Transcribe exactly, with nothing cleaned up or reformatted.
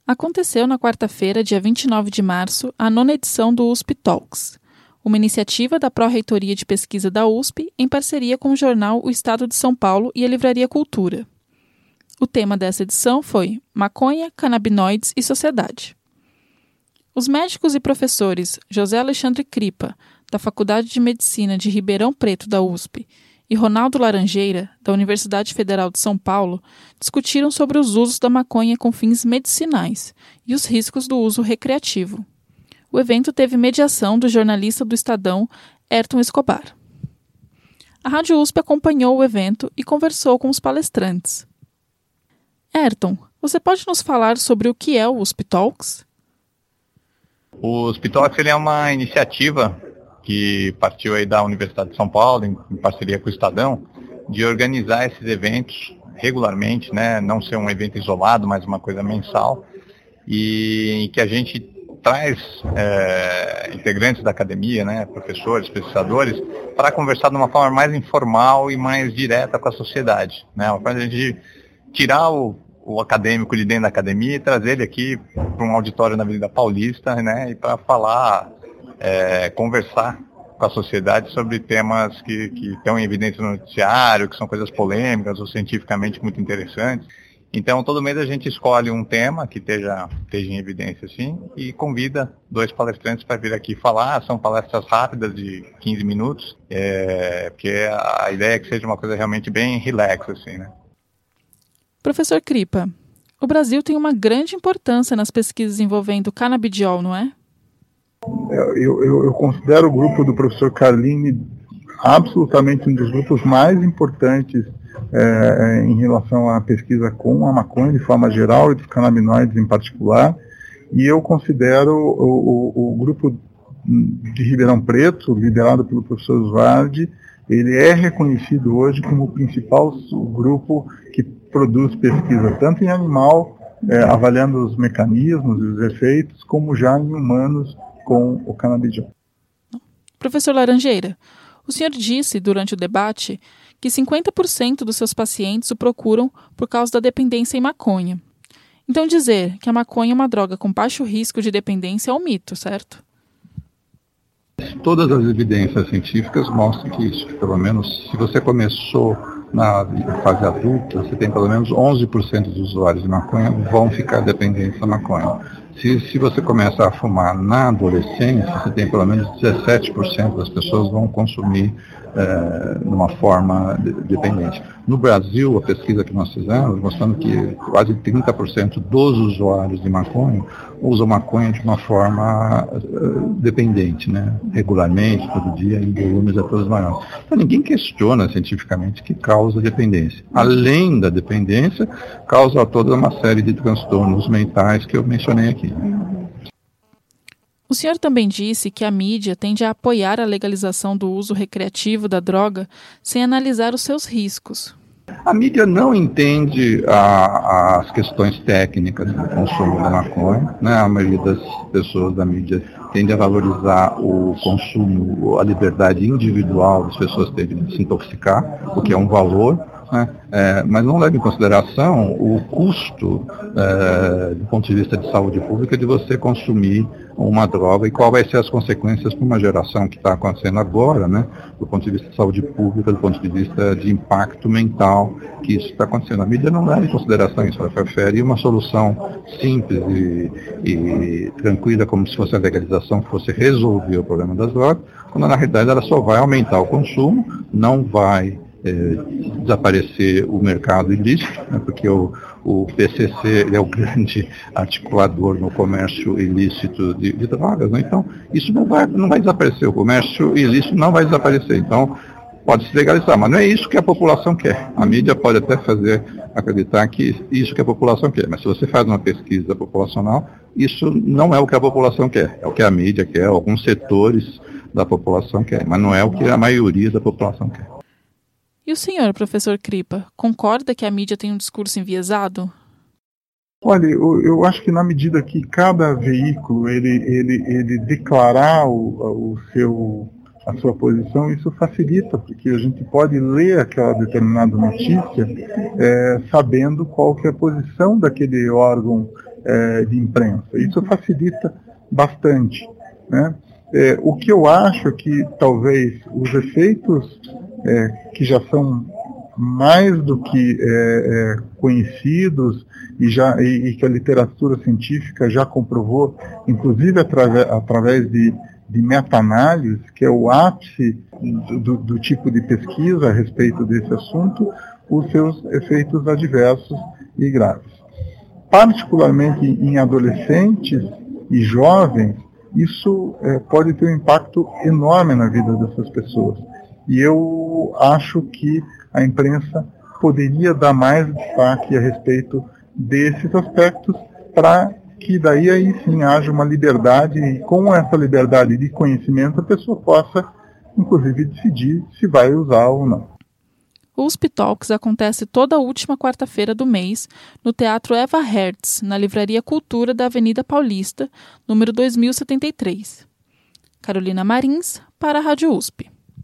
Aconteceu na quarta-feira, dia vinte e nove de março, a nona edição do U S P Talks, uma iniciativa da Pró-Reitoria de Pesquisa da U S P em parceria com o jornal O Estado de São Paulo e a Livraria Cultura. O tema dessa edição foi Maconha, Canabinoides e Sociedade. Os médicos e professores José Alexandre Cripa, da Faculdade de Medicina de Ribeirão Preto da U S P, e Ronaldo Laranjeira, da Universidade Federal de São Paulo, discutiram sobre os usos da maconha com fins medicinais e os riscos do uso recreativo. O evento teve mediação do jornalista do Estadão, Ayrton Escobar. A Rádio U S P acompanhou o evento e conversou com os palestrantes. Ayrton, você pode nos falar sobre o que é o U S P Talks? O U S P Talks ele é uma iniciativa que partiu aí da Universidade de São Paulo, em, em parceria com o Estadão, de organizar esses eventos regularmente, né? Não ser um evento isolado, mas uma coisa mensal, e em que a gente traz é, integrantes da academia, né? Professores, pesquisadores, para conversar de uma forma mais informal e mais direta com a sociedade, né? Uma forma de a gente tirar o, o acadêmico de dentro da academia e trazer ele aqui para um auditório na Avenida Paulista, né? E para falar... É, conversar com a sociedade sobre temas que, que estão em evidência no noticiário, que são coisas polêmicas ou cientificamente muito interessantes. Então, todo mês a gente escolhe um tema que esteja, esteja em evidência, assim, e convida dois palestrantes para vir aqui falar. São palestras rápidas de quinze minutos, é, porque a ideia é que seja uma coisa realmente bem relax, assim, né? Professor Cripa, o Brasil tem uma grande importância nas pesquisas envolvendo canabidiol, não é? Eu, eu, eu considero o grupo do professor Carlini absolutamente um dos grupos mais importantes é, em relação à pesquisa com a maconha de forma geral e dos canabinoides em particular, e eu considero o, o, o grupo de Ribeirão Preto, liderado pelo professor Oswald, ele é reconhecido hoje como o principal grupo que produz pesquisa tanto em animal, é, avaliando os mecanismos e os efeitos, como já em humanos, com o canabidiol. Professor Laranjeira, o senhor disse durante o debate que cinquenta por cento dos seus pacientes o procuram por causa da dependência em maconha. Então dizer que a maconha é uma droga com baixo risco de dependência é um mito, certo? Todas as evidências científicas mostram que isso, pelo menos se você começou na fase adulta, você tem pelo menos onze por cento dos usuários de maconha vão ficar dependentes da maconha. Se, se você começa a fumar na adolescência, você tem pelo menos dezessete por cento das pessoas vão consumir é, de uma forma de, dependente. No Brasil, a pesquisa que nós fizemos, mostrando que quase trinta por cento dos usuários de maconha usam maconha de uma forma uh, dependente, né? Regularmente, todo dia, em volumes a todos maiores. Então, ninguém questiona cientificamente que causa dependência. Além da dependência, causa toda uma série de transtornos mentais que eu mencionei aqui. O senhor também disse que a mídia tende a apoiar a legalização do uso recreativo da droga sem analisar os seus riscos. A mídia não entende a, as questões técnicas do consumo da maconha, né? A maioria das pessoas da mídia tende a valorizar o consumo, a liberdade individual das pessoas terem de se intoxicar, o que é um valor, né? É, mas não leva em consideração o custo, é, do ponto de vista de saúde pública, de você consumir uma droga e qual vai ser as consequências para uma geração que está acontecendo agora, né? Do ponto de vista de saúde pública, do ponto de vista de impacto mental que isso está acontecendo. A mídia não leva em consideração isso, ela prefere uma solução simples e, e tranquila, como se fosse a legalização, que fosse resolver o problema das drogas, quando na realidade ela só vai aumentar o consumo, não vai É, desaparecer o mercado ilícito, né, porque o, o P C C é o grande articulador no comércio ilícito de, de drogas, né? Então isso não vai, não vai desaparecer, o comércio ilícito não vai desaparecer, então pode se legalizar, mas não é isso que a população quer. A mídia pode até fazer acreditar que isso que a população quer, mas se você faz uma pesquisa populacional, isso não é o que a população quer, é o que a mídia quer, alguns setores da população quer, mas não é o que a maioria da população quer. E o senhor, professor Cripa, concorda que a mídia tem um discurso enviesado? Olha, eu, eu acho que na medida que cada veículo ele, ele, ele declarar o, o seu, a sua posição, isso facilita, porque a gente pode ler aquela determinada notícia é, sabendo qual que é a posição daquele órgão é, de imprensa. Isso facilita bastante, né? É, o que eu acho é que talvez os efeitos é, que já são mais do que é, é, conhecidos e, já, e, e que a literatura científica já comprovou, inclusive através, através de, de meta-análise, que é o ápice do, do tipo de pesquisa a respeito desse assunto, os seus efeitos adversos e graves. Particularmente em adolescentes e jovens, isso é, pode ter um impacto enorme na vida dessas pessoas. E eu acho que a imprensa poderia dar mais destaque a respeito desses aspectos para que daí aí sim haja uma liberdade e com essa liberdade de conhecimento a pessoa possa, inclusive, decidir se vai usar ou não. O U S P Talks acontece toda a última quarta-feira do mês no Teatro Eva Hertz, na Livraria Cultura da Avenida Paulista, número dois mil e setenta e três. Carolina Marins, para a Rádio U S P.